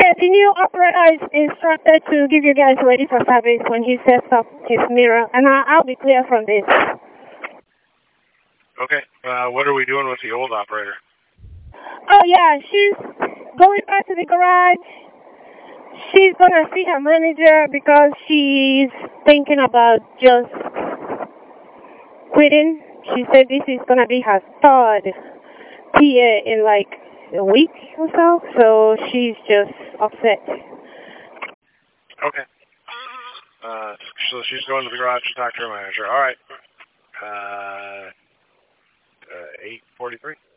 the new operator is instructed to give you guys ready for service when he sets up his mirror, and I'll be clear from this. Okay. What are we doing with the old operator? Oh, yeah, she's going back to the garage. She's going to see her manager because she's thinking about just quitting. She said this is going to be her third PA in like a week or so she's just upset. Okay. So she's going to the garage to talk to her manager. All right. 8:43.